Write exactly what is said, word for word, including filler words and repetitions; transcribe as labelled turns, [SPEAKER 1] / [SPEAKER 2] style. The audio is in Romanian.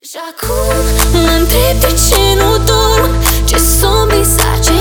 [SPEAKER 1] Și acum mă întreb de ce nu dorm, ce somn bizar, ce